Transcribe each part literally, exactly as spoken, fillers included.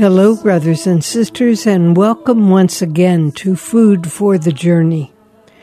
Hello, brothers and sisters, and welcome once again to Food for the Journey.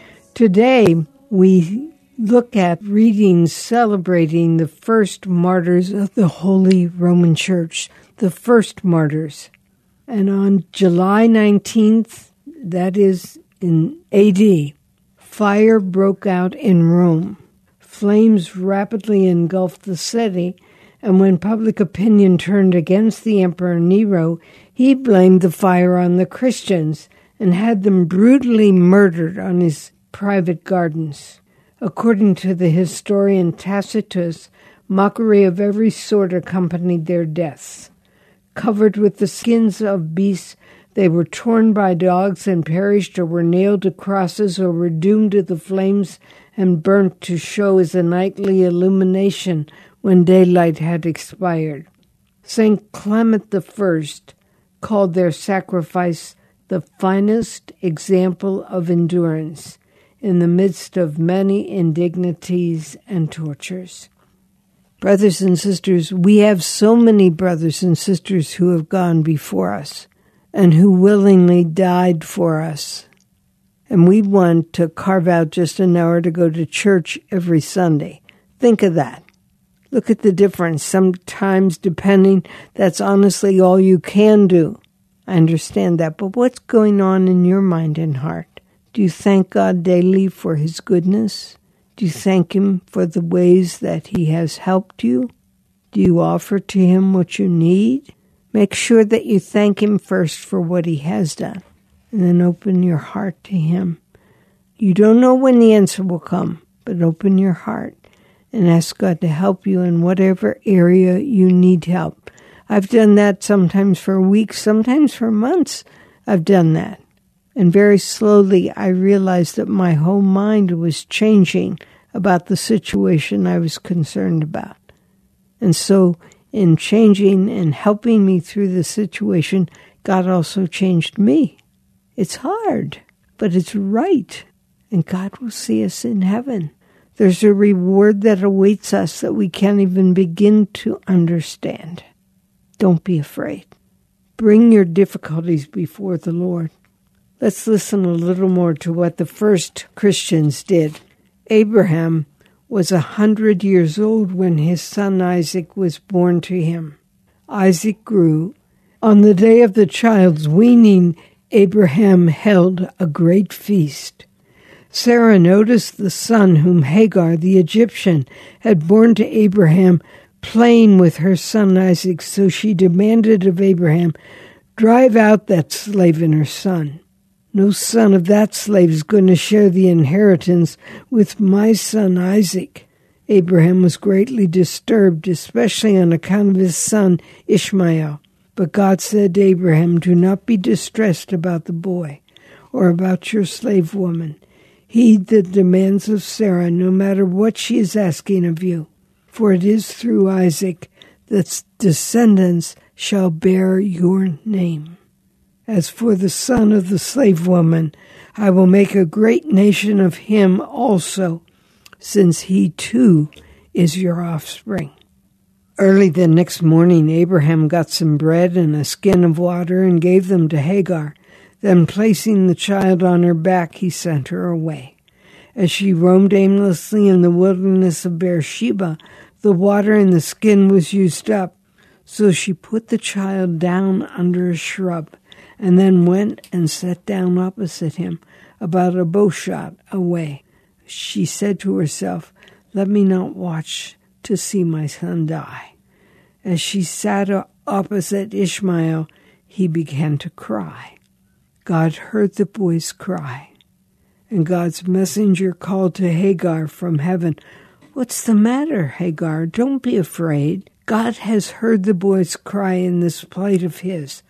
Today, we look at readings celebrating the first martyrs of the Holy Roman Church, the first martyrs. And on July nineteenth, that is in A D, fire broke out in Rome. Flames rapidly engulfed the city, and when public opinion turned against the Emperor Nero, he blamed the fire on the Christians and had them brutally murdered on his private gardens. According to the historian Tacitus, mockery of every sort accompanied their deaths. Covered with the skins of beasts, they were torn by dogs and perished, or were nailed to crosses, or were doomed to the flames and burnt to show as a nightly illumination when daylight had expired. Saint Clement the First called their sacrifice the finest example of endurance in the midst of many indignities and tortures. Brothers and sisters, we have so many brothers and sisters who have gone before us and who willingly died for us. And we want to carve out just an hour to go to church every Sunday. Think of that. Look at the difference. Sometimes, depending, that's honestly all you can do. I understand that. But what's going on in your mind and heart? Do you thank God daily for His goodness? Do you thank Him for the ways that He has helped you? Do you offer to Him what you need? Make sure that you thank Him first for what He has done, and then open your heart to Him. You don't know when the answer will come, but open your heart and ask God to help you in whatever area you need help. I've done that sometimes for weeks, sometimes for months. I've done that. And very slowly I realized that my whole mind was changing about the situation I was concerned about. And so in changing and helping me through the situation, God also changed me. It's hard, but it's right. And God will see us in heaven. There's a reward that awaits us that we can't even begin to understand. Don't be afraid. Bring your difficulties before the Lord. Let's listen a little more to what the first Christians did. Abraham was a hundred years old when his son Isaac was born to him. Isaac grew. On the day of the child's weaning, Abraham held a great feast. Sarah noticed the son whom Hagar, the Egyptian, had borne to Abraham, playing with her son Isaac, so she demanded of Abraham, "Drive out that slave and her son. No son of that slave is going to share the inheritance with my son Isaac." Abraham was greatly disturbed, especially on account of his son Ishmael. But God said to Abraham, "Do not be distressed about the boy or about your slave woman. Heed the demands of Sarah, no matter what she is asking of you. For it is through Isaac that descendants shall bear your name. As for the son of the slave woman, I will make a great nation of him also, since he too is your offspring." Early the next morning, Abraham got some bread and a skin of water and gave them to Hagar. Then, placing the child on her back, he sent her away. As she roamed aimlessly in the wilderness of Beersheba, the water in the skin was used up. So she put the child down under a shrub, and then went and sat down opposite him, about a bow shot away. She said to herself, "Let me not watch to see my son die." As she sat opposite Ishmael, he began to cry. God heard the boy's cry, and God's messenger called to Hagar from heaven, "What's the matter, Hagar? Don't be afraid. God has heard the boy's cry in this plight of his.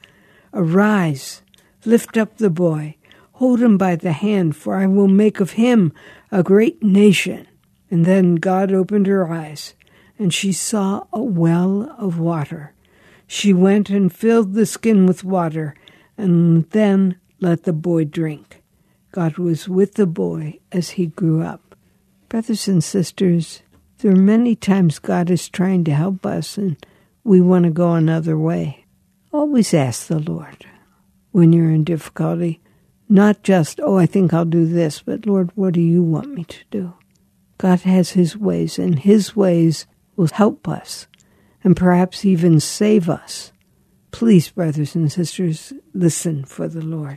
Arise, lift up the boy, hold him by the hand, for I will make of him a great nation." And then God opened her eyes, and she saw a well of water. She went and filled the skin with water, and then let the boy drink. God was with the boy as he grew up. Brothers and sisters, there are many times God is trying to help us, and we want to go another way. Always ask the Lord when you're in difficulty. Not just, oh, I think I'll do this, but Lord, what do you want me to do? God has his ways, and his ways will help us and perhaps even save us. Please, brothers and sisters, listen for the Lord.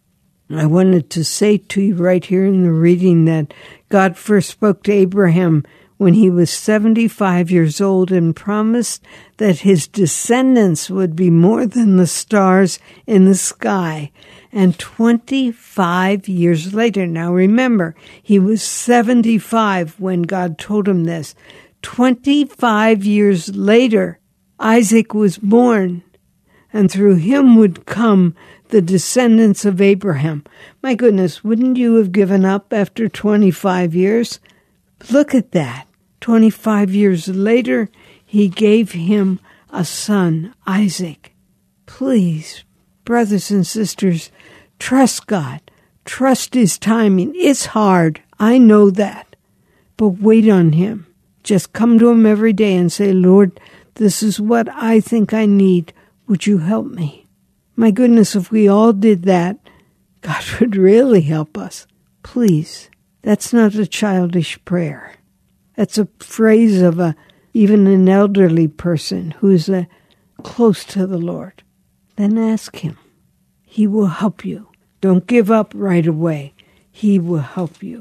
I wanted to say to you right here in the reading that God first spoke to Abraham when he was seventy-five years old and promised that his descendants would be more than the stars in the sky. And twenty-five years later, now remember, he was seventy-five when God told him this. twenty-five years later, Isaac was born, and through him would come the descendants of Abraham. My goodness, wouldn't you have given up after twenty-five years? Look at that. twenty-five years later, he gave him a son, Isaac. Please, brothers and sisters, trust God. Trust his timing. It's hard. I know that. But wait on him. Just come to him every day and say, Lord, this is what I think I need. Would you help me? My goodness, if we all did that, God would really help us. Please, that's not a childish prayer. That's a phrase of a even an elderly person who's uh, close to the Lord. Then ask him. He will help you. Don't give up right away. He will help you.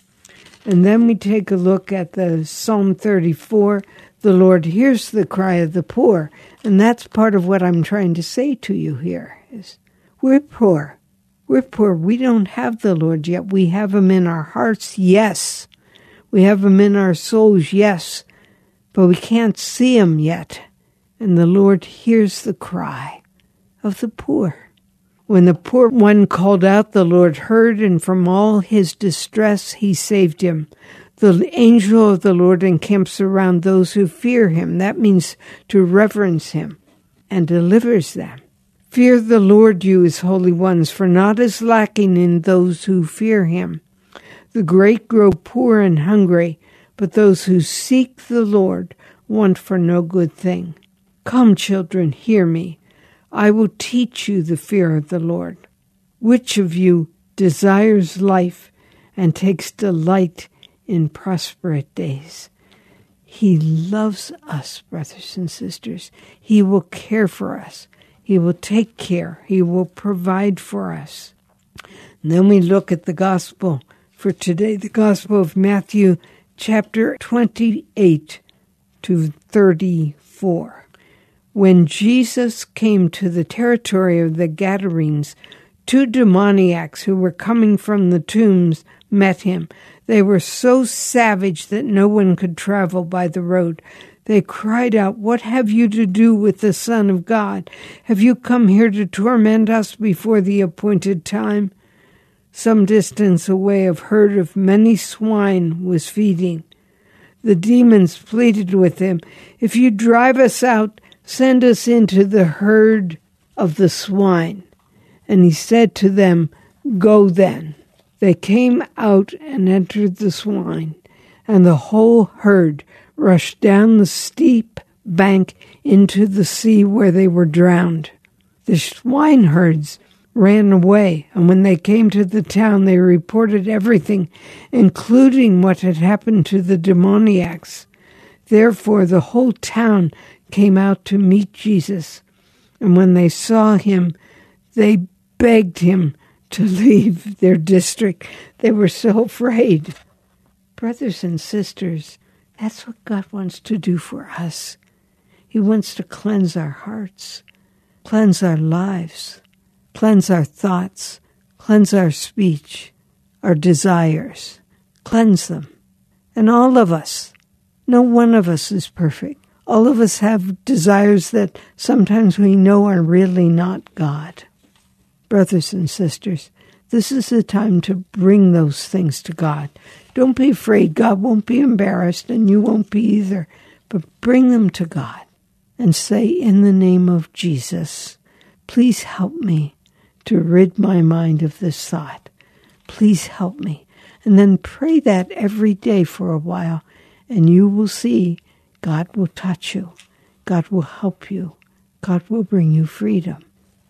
And then we take a look at the Psalm thirty-four. The Lord hears the cry of the poor. And that's part of what I'm trying to say to you here is we're poor. We're poor. We don't have the Lord yet. We have him in our hearts, yes. We have him in our souls, yes. But we can't see him yet. And the Lord hears the cry of the poor. When the poor one called out, the Lord heard, and from all his distress he saved him. The angel of the Lord encamps around those who fear him. That means to reverence him and delivers them. Fear the Lord, you his holy ones, for naught is lacking in those who fear him. The great grow poor and hungry, but those who seek the Lord want for no good thing. Come, children, hear me. I will teach you the fear of the Lord. Which of you desires life and takes delight in prosperous days? He loves us, brothers and sisters. He will care for us. He will take care. He will provide for us. And then we look at the gospel for today, the Gospel of Matthew, chapter twenty-eight to thirty-four. When Jesus came to the territory of the Gadarenes, two demoniacs who were coming from the tombs met him. They were so savage that no one could travel by the road. They cried out, "What have you to do with the Son of God? Have you come here to torment us before the appointed time?" Some distance away, a herd of many swine was feeding. The demons pleaded with him, "If you drive us out, send us into the herd of the swine." And he said to them, "Go then." They came out and entered the swine, and the whole herd rushed down the steep bank into the sea where they were drowned. The swineherds ran away, and when they came to the town, they reported everything, including what had happened to the demoniacs. Therefore, the whole town came out to meet Jesus, and when they saw him, they begged him to leave their district. They were so afraid. Brothers and sisters, that's what God wants to do for us. He wants to cleanse our hearts, cleanse our lives, cleanse our thoughts, cleanse our speech, our desires, cleanse them. And all of us, no one of us is perfect. All of us have desires that sometimes we know are really not God. Brothers and sisters, this is the time to bring those things to God. Don't be afraid. God won't be embarrassed, and you won't be either. But bring them to God and say, in the name of Jesus, please help me to rid my mind of this thought. Please help me. And then pray that every day for a while, and you will see God will touch you. God will help you. God will bring you freedom.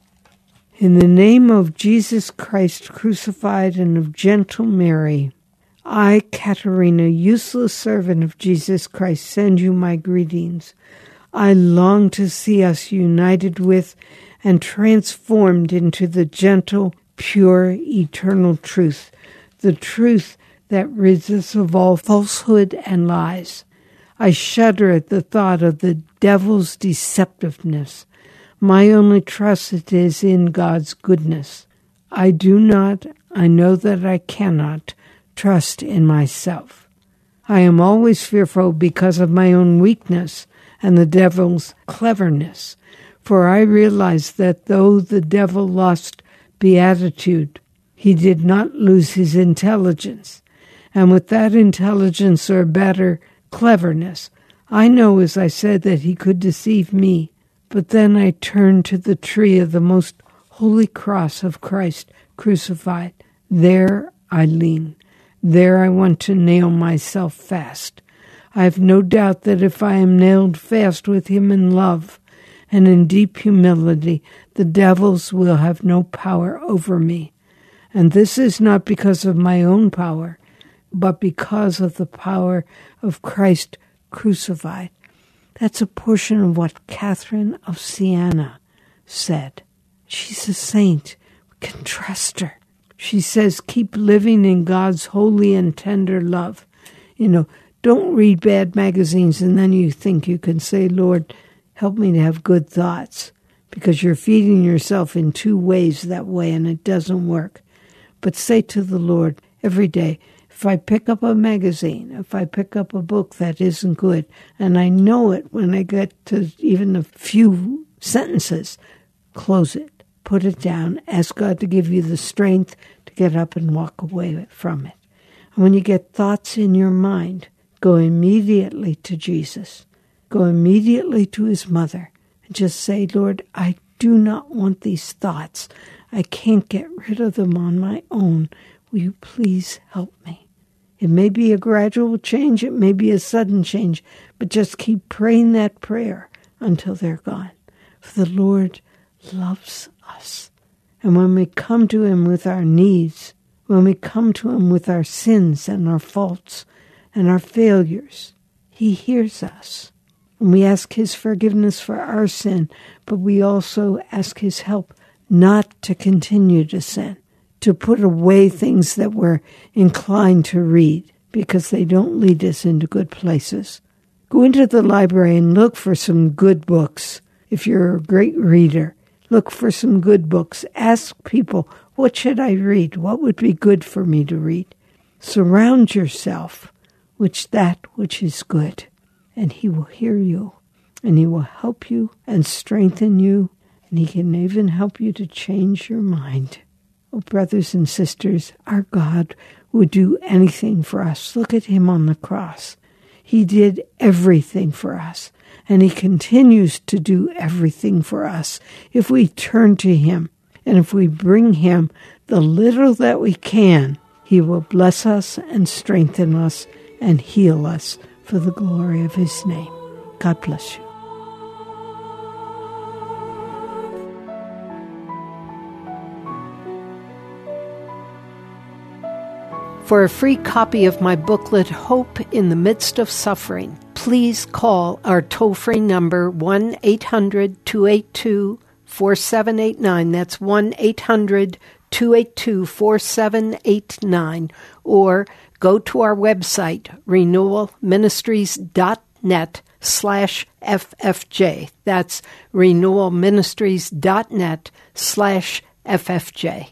In the name of Jesus Christ crucified and of gentle Mary, I, Katerina, useless servant of Jesus Christ, send you my greetings. I long to see us united with and transformed into the gentle, pure, eternal truth, the truth that rids us of all falsehood and lies. I shudder at the thought of the devil's deceptiveness. My only trust is in God's goodness. I do not, I know that I cannot, trust in myself. I am always fearful because of my own weakness and the devil's cleverness, for I realize that though the devil lost beatitude, he did not lose his intelligence. And with that intelligence, or better, cleverness, I know, as I said, that he could deceive me. But then I turn to the tree of the most holy cross of Christ crucified. There I lean. There I want to nail myself fast. I have no doubt that if I am nailed fast with him in love and in deep humility, the devils will have no power over me. And this is not because of my own power, but because of the power of Christ crucified. That's a portion of what Catherine of Siena said. She's a saint. We can trust her. She says, keep living in God's holy and tender love. You know, don't read bad magazines and then you think you can say, Lord, help me to have good thoughts, because you're feeding yourself in two ways that way and it doesn't work. But say to the Lord every day, if I pick up a magazine, if I pick up a book that isn't good, and I know it when I get to even a few sentences, close it, put it down, ask God to give you the strength to get up and walk away from it. And when you get thoughts in your mind, go immediately to Jesus. Go immediately to his mother and just say, Lord, I do not want these thoughts. I can't get rid of them on my own. Will you please help me? It may be a gradual change. It may be a sudden change. But just keep praying that prayer until they're gone. For the Lord loves us. And when we come to him with our needs, when we come to him with our sins and our faults and our failures, he hears us. And we ask his forgiveness for our sin, but we also ask his help not to continue to sin, to put away things that we're inclined to read because they don't lead us into good places. Go into the library and look for some good books. If you're a great reader, look for some good books. Ask people, what should I read? What would be good for me to read? Surround yourself with that which is good, and he will hear you, and he will help you and strengthen you, and he can even help you to change your mind. Oh, brothers and sisters, our God would do anything for us. Look at him on the cross. He did everything for us, and he continues to do everything for us if we turn to him. And if we bring him the little that we can, he will bless us and strengthen us and heal us for the glory of his name. God bless you. For a free copy of my booklet, Hope in the Midst of Suffering, please call our toll-free number one eight hundred two eight two four seven eight nine. That's one eight hundred two eight two four seven eight nine. Or go to our website, renewal ministries dot net slash F F J. That's renewal ministries dot net slash F F J.